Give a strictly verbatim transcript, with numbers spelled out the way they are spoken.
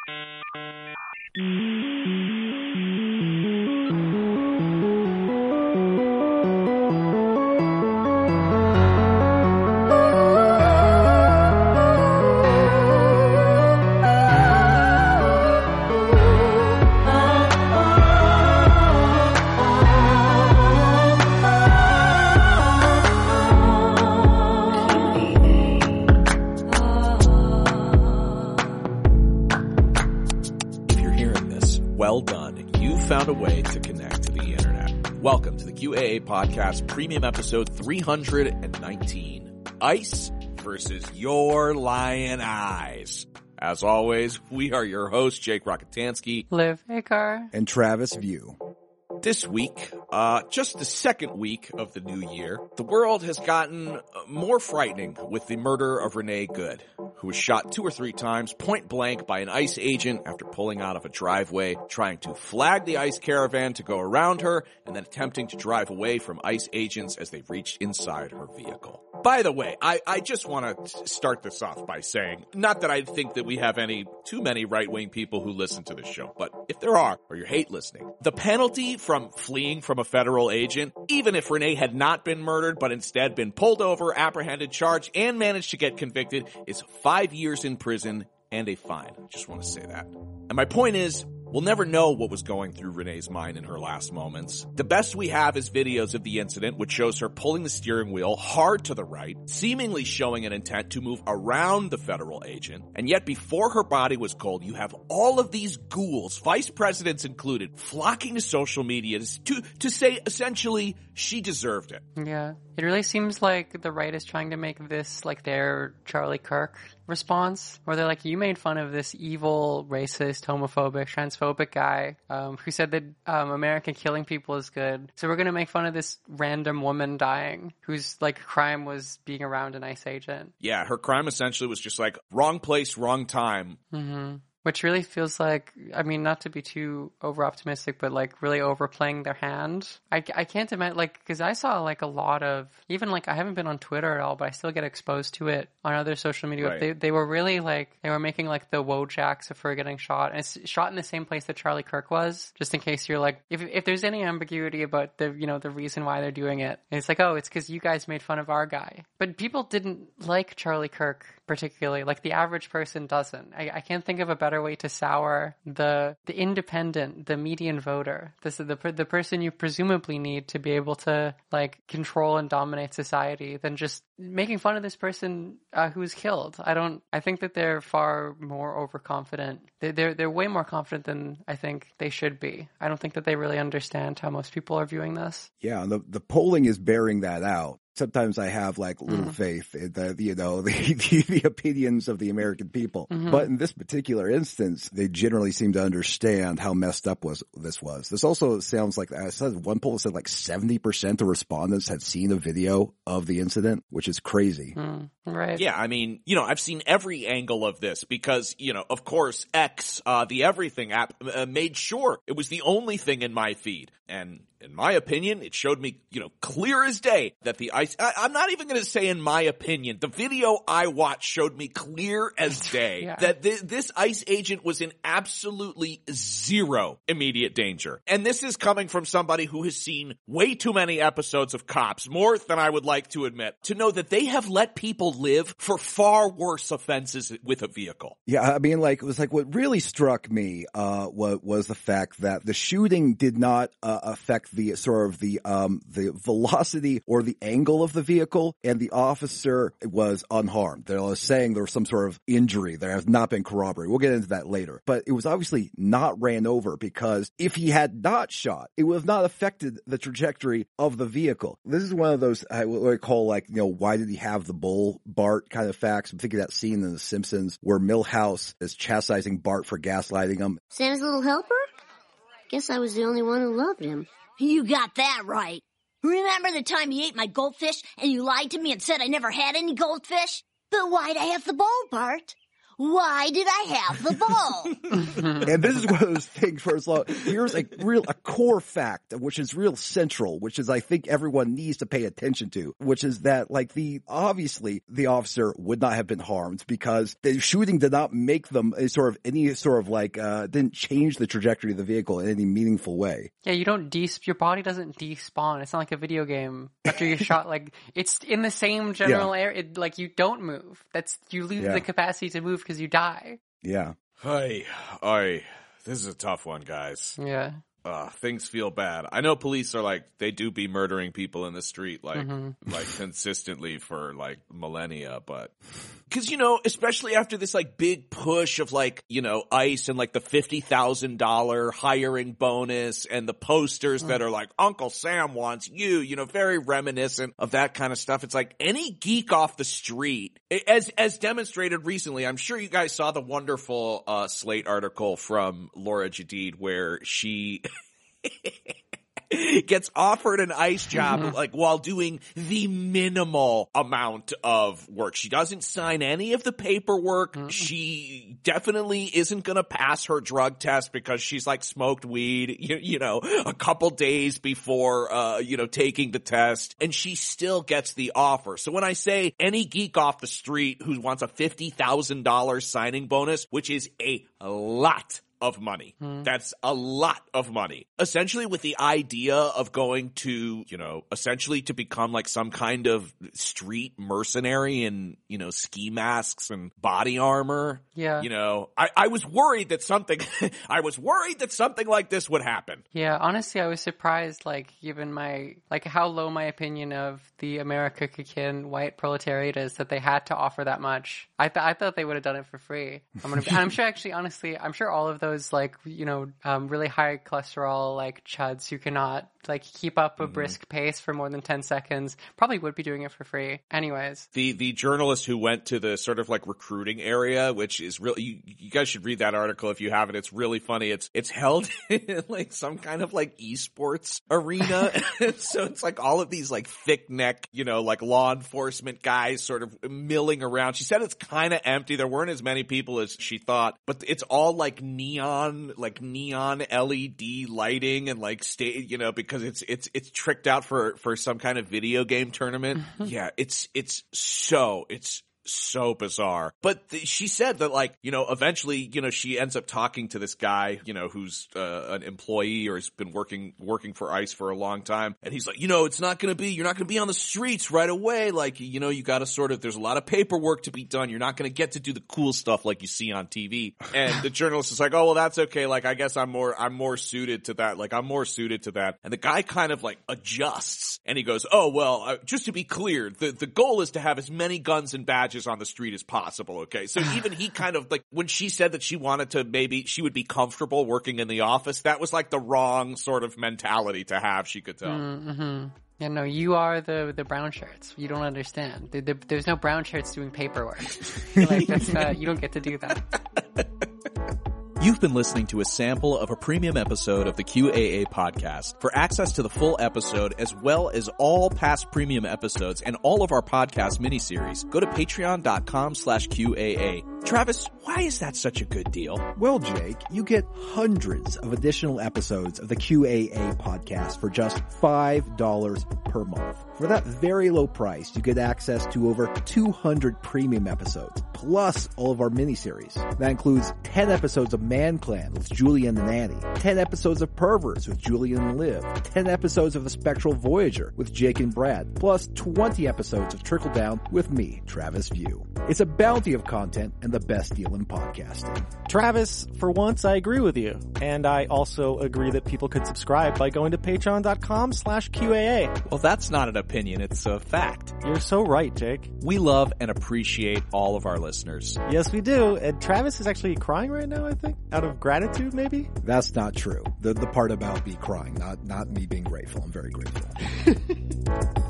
Well done. You found a way to connect to the internet. Welcome to the Q A A Podcast Premium Episode three hundred nineteen. ICE versus your lying eyes. As always, we are your hosts, Jake Rockatansky, Liv Akar, and Travis View. This week, uh, just the second week of the new year, the world has gotten more frightening with the murder of Renee Good, who was shot two or three times point blank by an ICE agent after pulling out of a driveway, trying to flag the ICE caravan to go around her, and then attempting to drive away from ICE agents as they reached inside her vehicle. By the way, I, I just want to start this off by saying, not that I think that we have any too many right-wing people who listen to this show, but if there are, or you hate listening, the penalty from fleeing from a federal agent, even if Renee had not been murdered but instead been pulled over, apprehended, charged, and managed to get convicted, is five years in prison and a fine. Just want to say that. And my point is, we'll never know what was going through Renee's mind in her last moments. The best we have is videos of the incident, which shows her pulling the steering wheel hard to the right, seemingly showing an intent to move around the federal agent. And yet before her body was cold, you have all of these ghouls, vice presidents included, flocking to social media to, to say essentially she deserved it. Yeah. It really seems like the right is trying to make this like their Charlie Kirk response, where they're like, you made fun of this evil, racist, homophobic, transphobic guy um, who said that um, American killing people is good. So we're going to make fun of this random woman dying whose like crime was being around an ICE agent. Yeah, her crime essentially was just like wrong place, wrong time. Mm-hmm. Which really feels like, I mean, not to be too over-optimistic, but like really overplaying their hand. I, I can't imagine, like, because I saw like a lot of, even like, I haven't been on Twitter at all, but I still get exposed to it on other social media. Right. They they were really like, they were making like the Wojaks of her getting shot. And it's shot in the same place that Charlie Kirk was, just in case you're like, if if there's any ambiguity about the, you know, the reason why they're doing it. And it's like, oh, it's because you guys made fun of our guy. But people didn't like Charlie Kirk particularly, like the average person doesn't. I, I can't think of a better way to sour the the independent, the median voter, this is the the person you presumably need to be able to like control and dominate society, than just making fun of this person uh, who's killed. I don't. I think that they're far more overconfident. They're, they're they're way more confident than I think they should be. I don't think that they really understand how most people are viewing this. Yeah, the the polling is bearing that out. Sometimes I have like little mm. faith in the, you know, the, the, the opinions of the American people. Mm-hmm. But in this particular instance, they generally seem to understand how messed up was this was. This also sounds like, I said one poll said like seventy percent of respondents had seen a video of the incident, which is crazy. Mm. Right. Yeah, I mean, you know, I've seen every angle of this because, you know, of course, X, uh, the Everything app, uh, made sure it was the only thing in my feed. And in my opinion, it showed me, you know, clear as day that the ICE, I, I'm not even going to say in my opinion, the video I watched showed me clear as day yeah. that th- this ICE agent was in absolutely zero immediate danger. And this is coming from somebody who has seen way too many episodes of Cops, more than I would like to admit, to know that they have let people live for far worse offenses with a vehicle. Yeah, I mean, like, it was like what really struck me uh was, was the fact that the shooting did not uh, affect the sort of the um the velocity or the angle of the vehicle, and the officer was unharmed. They were saying there was some sort of injury that has not been corroborated. We'll get into that later. But it was obviously not ran over, because if he had not shot, it would have not affected the trajectory of the vehicle. This is one of those I would call like, you know, why did he have the bull Bart kind of facts. I'm thinking of that scene in The Simpsons where Milhouse is chastising Bart for gaslighting him. Sam's little helper? Guess I was the only one who loved him. You got that right. Remember the time you ate my goldfish and you lied to me and said I never had any goldfish? But why'd I have the bowl, Bart? Why did I have the ball? And this is one of those things where it's like, here's a real, a core fact, which is real central, which is I think everyone needs to pay attention to, which is that like the, obviously the officer would not have been harmed because the shooting did not make them a sort of any sort of like, uh, didn't change the trajectory of the vehicle in any meaningful way. Yeah, you don't de- your body doesn't despawn. It's not like a video game. After you're shot, like, it's in the same general Yeah. area. It, like, you don't move. That's, you lose Yeah. the capacity to move because you die. Yeah. Hey, I, this is a tough one, guys. Yeah. Uh, things feel bad. I know police are like, they do be murdering people in the street, like, Mm-hmm. like consistently for like millennia, but cause you know, especially after this like big push of like, you know, ICE and like the fifty thousand dollars hiring bonus and the posters that are like, Uncle Sam wants you, you know, very reminiscent of that kind of stuff. It's like any geek off the street, as, as demonstrated recently, I'm sure you guys saw the wonderful, uh, Slate article from Laura Jadid where she gets offered an ICE job Mm-hmm. like while doing the minimal amount of work. She doesn't sign any of the paperwork. Mm-hmm. She definitely isn't going to pass her drug test because she's like smoked weed, you, you know, a couple days before, uh, you know, taking the test, and she still gets the offer. So when I say any geek off the street who wants a fifty thousand dollars signing bonus, which is a lot of money. Hmm. That's a lot of money. Essentially with the idea of going to, you know, essentially to become like some kind of street mercenary in, you know, ski masks and body armor. Yeah. You know, I, I was worried that something, I was worried that something like this would happen. Yeah, honestly, I was surprised, like, given my, like, how low my opinion of the America Kakin white proletariat is that they had to offer that much. I, th- I thought they would have done it for free. I'm gonna be, and I'm sure, actually, honestly, I'm sure all of those, like, you know, um, really high cholesterol, like, chuds who cannot, like, keep up a Mm-hmm. brisk pace for more than ten seconds probably would be doing it for free. Anyways. The the journalist who went to the sort of like recruiting area, which is really, you, you guys should read that article if you haven't. It's really funny. It's it's held in like some kind of like esports arena. So it's like all of these like thick neck, you know, like law enforcement guys sort of milling around. She said it's kind of empty. There weren't as many people as she thought, but it's all like neon, like neon L E D lighting and like stay, you know, because it's it's it's tricked out for for some kind of video game tournament. Yeah, it's it's so it's so bizarre. But th- she said that, like, you know, eventually, you know, she ends up talking to this guy, you know, who's uh, an employee or has been working working for ICE for a long time. And he's like, you know, it's not going to be, you're not going to be on the streets right away. Like, you know, you got to sort of, there's a lot of paperwork to be done. You're not going to get to do the cool stuff like you see on T V. And the journalist is like, oh, well, that's okay. Like, I guess I'm more, I'm more suited to that. Like, I'm more suited to that. And the guy kind of like adjusts and he goes, oh, well, uh, just to be clear, the, the goal is to have as many guns and badges on the street as possible. Okay. So even he kind of like, when she said that she wanted to, maybe she would be comfortable working in the office, that was like the wrong sort of mentality to have, she could tell. Mm-hmm. Yeah, no, you are the the brown shirts. You don't understand. The, the, there's no brown shirts doing paperwork. Like, that's uh, you don't get to do that. You've been listening to a sample of a premium episode of the Q A A podcast. For access to the full episode, as well as all past premium episodes and all of our podcast miniseries, go to patreon.com slash QAA. Travis, why is that such a good deal? Well, Jake, you get hundreds of additional episodes of the Q A A podcast for just five dollars per month. For that very low price, you get access to over two hundred premium episodes, plus all of our miniseries. That includes ten episodes of Man Clan with Julian and Annie, ten episodes of Perverts with Julian and Liv, ten episodes of The Spectral Voyager with Jake and Brad, plus twenty episodes of Trickle Down with me, Travis View. It's a bounty of content and the best deal in podcasting. Travis, for once I agree with you. And I also agree that people could subscribe by going to patreon.com slash QAA. Well, that's not an opinion, it's a fact. You're so right, Jake. We love and appreciate all of our listeners. Yes, we do. And Travis is actually crying right now, I think. Out of gratitude, maybe? That's not true. The the part about me crying, not not me being grateful. I'm very grateful.